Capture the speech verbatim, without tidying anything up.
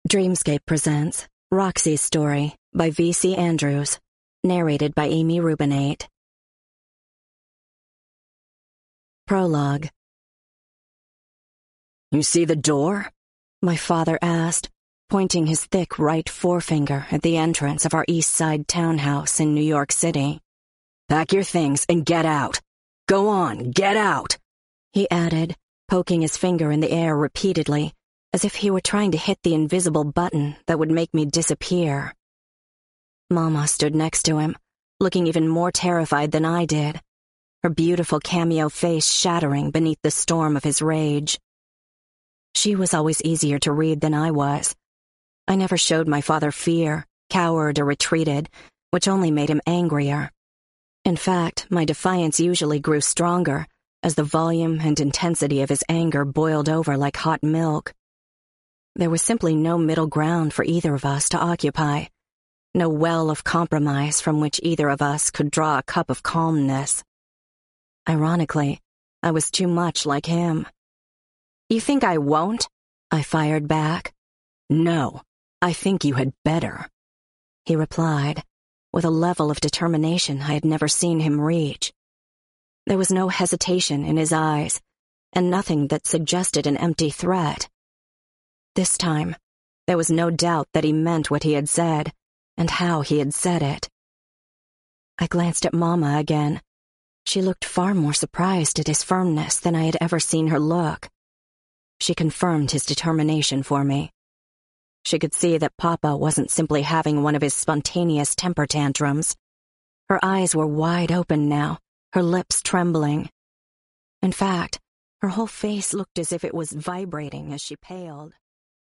Dreamscape presents Roxy's Story by V C Andrews, narrated by Amy Rubinate. Prologue. "You see the door?" my father asked, pointing his thick right forefinger at the entrance of our East Side townhouse in New York City. "Pack your things and get out. Go on, get out," he added, poking his finger in the air repeatedly, as if he were trying to hit the invisible button that would make me disappear. Mama stood next to him, looking even more terrified than I did, her beautiful cameo face shattering beneath the storm of his rage. She was always easier to read than I was. I never showed my father fear, cowered, or retreated, which only made him angrier. In fact, my defiance usually grew stronger as the volume and intensity of his anger boiled over like hot milk. There was simply no middle ground for either of us to occupy, no well of compromise from which either of us could draw a cup of calmness. Ironically, I was too much like him. "You think I won't?" I fired back. "No, I think you had better," he replied, with a level of determination I had never seen him reach. There was no hesitation in his eyes, and nothing that suggested an empty threat. This time, there was no doubt that he meant what he had said, and how he had said it. I glanced at Mama again. She looked far more surprised at his firmness than I had ever seen her look. She confirmed his determination for me. She could see that Papa wasn't simply having one of his spontaneous temper tantrums. Her eyes were wide open now, her lips trembling. In fact, her whole face looked as if it was vibrating as she paled.